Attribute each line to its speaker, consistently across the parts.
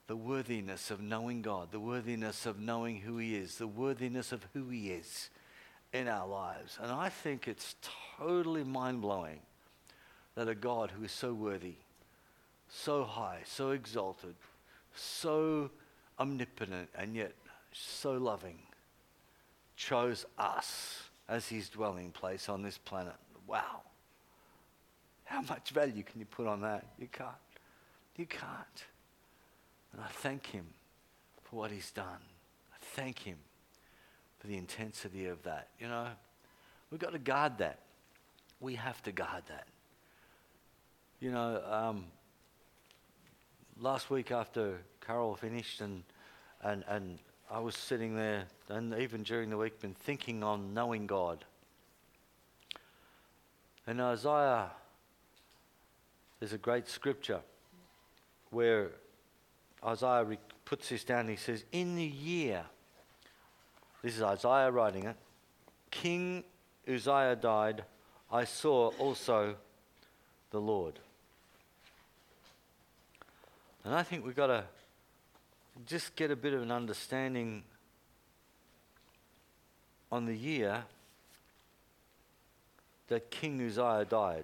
Speaker 1: the worthiness of knowing God, the worthiness of knowing who He is, the worthiness of who He is in our lives. And I think it's totally mind-blowing that a God who is so worthy, so high, so exalted, so omnipotent, and yet so loving, chose us as His dwelling place on this planet. Wow. How much value can you put on that? You can't. You can't. And I thank Him for what He's done. I thank Him for the intensity of that. You know, we've got to guard that. We have to guard that. You know, last week after Carol finished and I was sitting there, and even during the week, been thinking on knowing God. In Isaiah, there's a great scripture where Isaiah puts this down. He says, in the year, this is Isaiah writing it, King Uzziah died, I saw also the Lord. And I think we've got to just get a bit of an understanding on the year that King Uzziah died.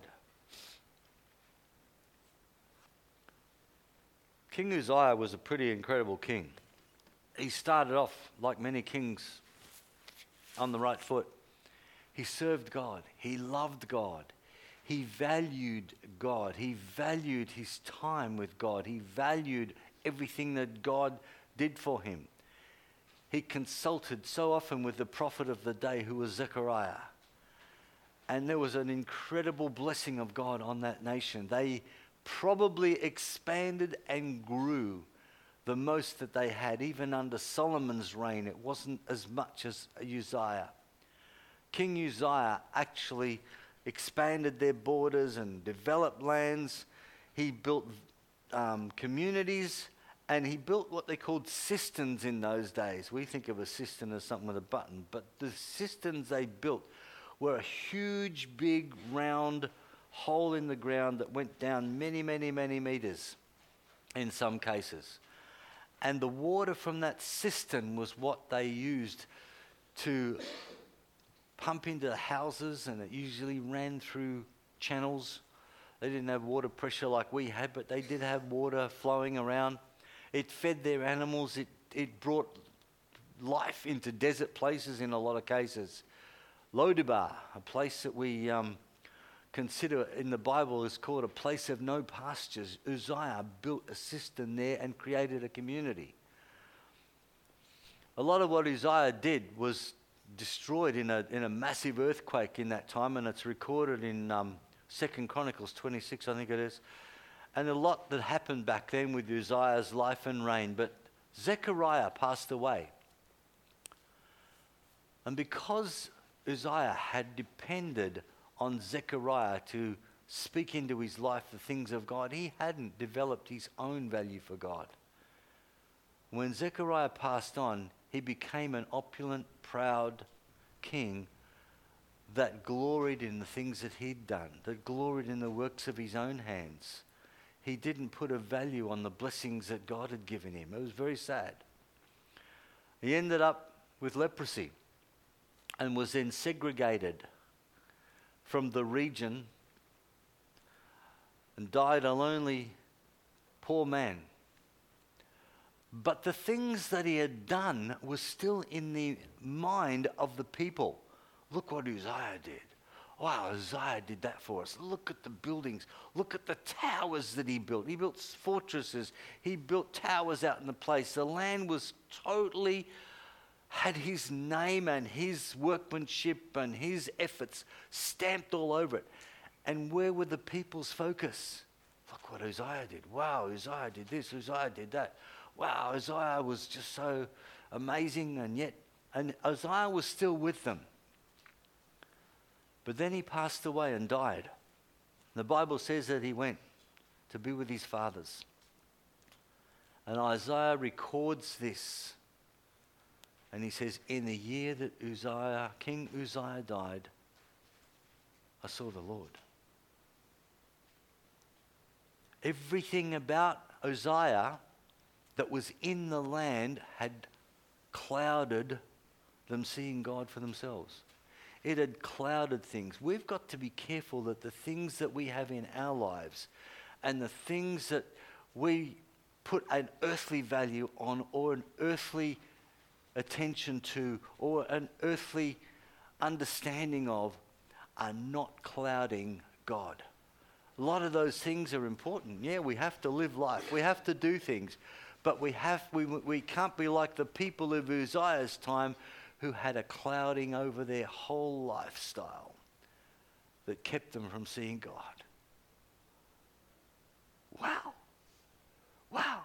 Speaker 1: King Uzziah was a pretty incredible king. He started off, like many kings, on the right foot. He served God. He loved God. He valued God. He valued his time with God. He valued everything that God did for him. He consulted so often with the prophet of the day, who was Zechariah. And there was an incredible blessing of God on that nation. They probably expanded and grew the most that they had. Even under Solomon's reign, it wasn't as much as Uzziah. King Uzziah actually expanded their borders and developed lands. He built communities, and he built what they called cisterns in those days. We think of a cistern as something with a button, but the cisterns they built were a huge, big, round hole in the ground that went down many, many, many meters in some cases. And the water from that cistern was what they used to pump into the houses, and it usually ran through channels. They didn't have water pressure like we had, but they did have water flowing around. It fed their animals. It brought life into desert places in a lot of cases. Lodebar, a place that we consider in the Bible is called a place of no pastures. Uzziah built a cistern there and created a community. A lot of what Uzziah did was destroyed in a massive earthquake in that time, and it's recorded in 2 Chronicles 26, I think it is. And a lot that happened back then with Uzziah's life and reign. But Zechariah passed away. And because Uzziah had depended on Zechariah to speak into his life the things of God, he hadn't developed his own value for God. When Zechariah passed on, he became an opulent, proud king that gloried in the things that he'd done, that gloried in the works of his own hands. He didn't put a value on the blessings that God had given him. It was very sad. He ended up with leprosy and was then segregated from the region and died a lonely, poor man. But the things that he had done were still in the mind of the people. Look what Uzziah did. Wow, Uzziah did that for us. Look at the buildings. Look at the towers that he built. He built fortresses. He built towers out in the place. The land was totally, had his name and his workmanship and his efforts stamped all over it. And where were the people's focus? Look what Uzziah did. Wow, Uzziah did this. Uzziah did that. Wow, Uzziah was just so amazing, and Uzziah was still with them. But then he passed away and died. The Bible says that he went to be with his fathers. And Isaiah records this. And he says, in the year that King Uzziah died, I saw the Lord. Everything about Uzziah that was in the land had clouded them seeing God for themselves. It had clouded things. We've got to be careful that the things that we have in our lives and the things that we put an earthly value on or an earthly attention to or an earthly understanding of are not clouding God. A lot of those things are important. Yeah, we have to live life. We have to do things. But we can't be like the people of Uzziah's time who had a clouding over their whole lifestyle that kept them from seeing God. Wow. Wow.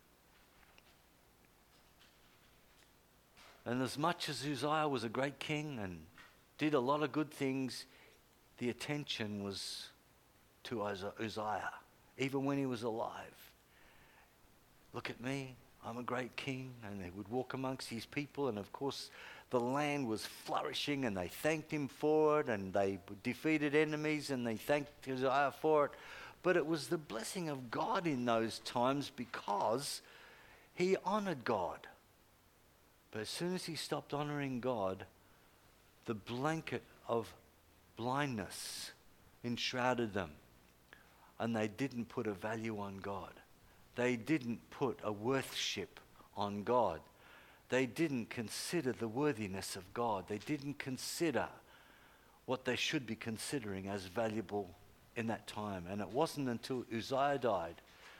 Speaker 1: And as much as Uzziah was a great king and did a lot of good things, the attention was to Uzziah, even when he was alive. Look at me, I'm a great king. And they would walk amongst his people, and of course the land was flourishing, and they thanked him for it, and they defeated enemies, and they thanked Uzziah for it. But it was the blessing of God in those times because he honored God. But as soon as he stopped honoring God, the blanket of blindness enshrouded them, and they didn't put a value on God. They didn't put a worship on God. They didn't consider the worthiness of God. They didn't consider what they should be considering as valuable in that time. And it wasn't until Uzziah died,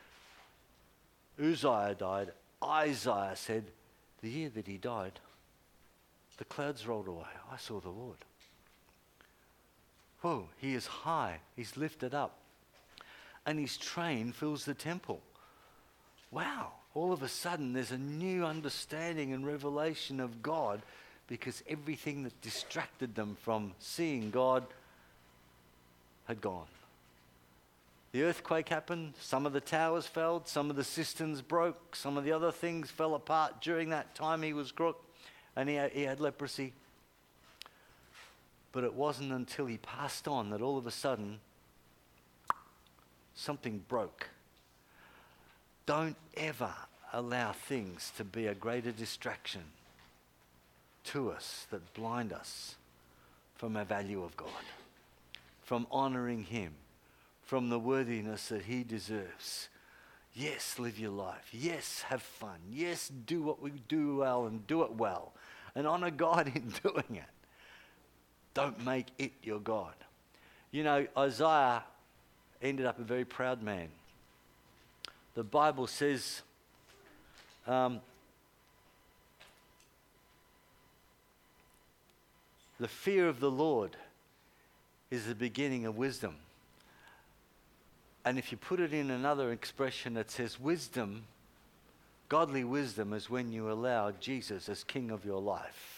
Speaker 1: Isaiah said, the year that he died, the clouds rolled away. I saw the Lord. Whoa, he is high. He's lifted up. And his train fills the temple. Wow. All of a sudden, there's a new understanding and revelation of God because everything that distracted them from seeing God had gone. The earthquake happened. Some of the towers fell. Some of the cisterns broke. Some of the other things fell apart. During that time, he was crook and he had leprosy. But it wasn't until he passed on that all of a sudden something broke. Don't ever allow things to be a greater distraction to us that blind us from a value of God, from honoring him, from the worthiness that he deserves. Yes, live your life. Yes, have fun. Yes, do what we do well and do it well. And honor God in doing it. Don't make it your God. You know, Isaiah ended up a very proud man. The Bible says, the fear of the Lord is the beginning of wisdom. And if you put it in another expression that says wisdom, godly wisdom is when you allow Jesus as king of your life.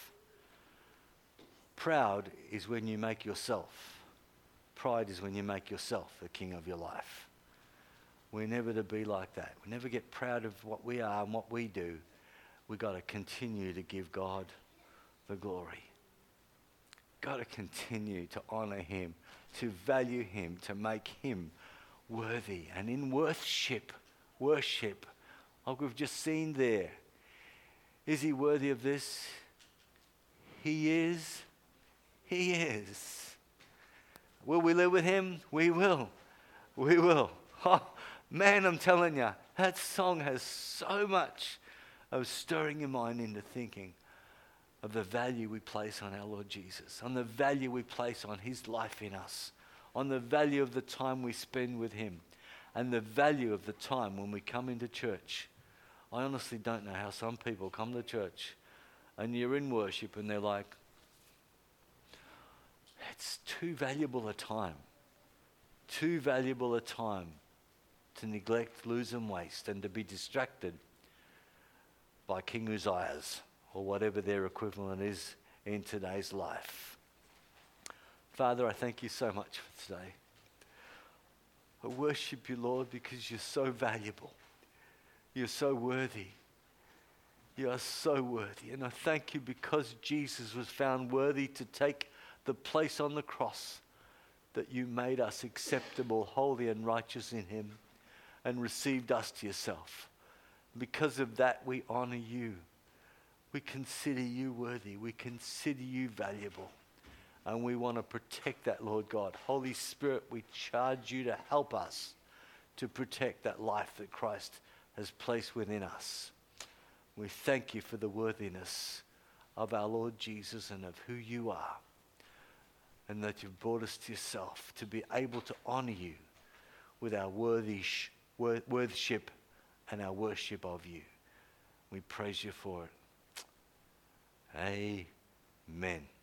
Speaker 1: Proud is when you make yourself. Pride is when you make yourself the king of your life. We're never to be like that. We never get proud of what we are and what we do. We've got to continue to give God the glory. Got to continue to honor him, to value him, to make him worthy. And in worship, like we've just seen there, is he worthy of this? He is. He is. Will we live with him? We will. We will. Oh, man, I'm telling you, that song has so much of stirring your mind into thinking of the value we place on our Lord Jesus, on the value we place on his life in us, on the value of the time we spend with him, and the value of the time when we come into church. I honestly don't know how some people come to church and you're in worship and they're like, it's too valuable a time to neglect, lose and waste and to be distracted by King Uzziah's or whatever their equivalent is in today's life. Father, I thank you so much for today. I worship you, Lord, because you're so valuable. You're so worthy. You are so worthy. And I thank you because Jesus was found worthy to take the place on the cross that you made us acceptable, holy and righteous in him and received us to yourself. Because of that, we honor you. We consider you worthy. We consider you valuable. And we want to protect that, Lord God. Holy Spirit, we charge you to help us to protect that life that Christ has placed within us. We thank you for the worthiness of our Lord Jesus and of who you are. And that you've brought us to yourself to be able to honor you with our worship and our worship of you. We praise you for it. Amen.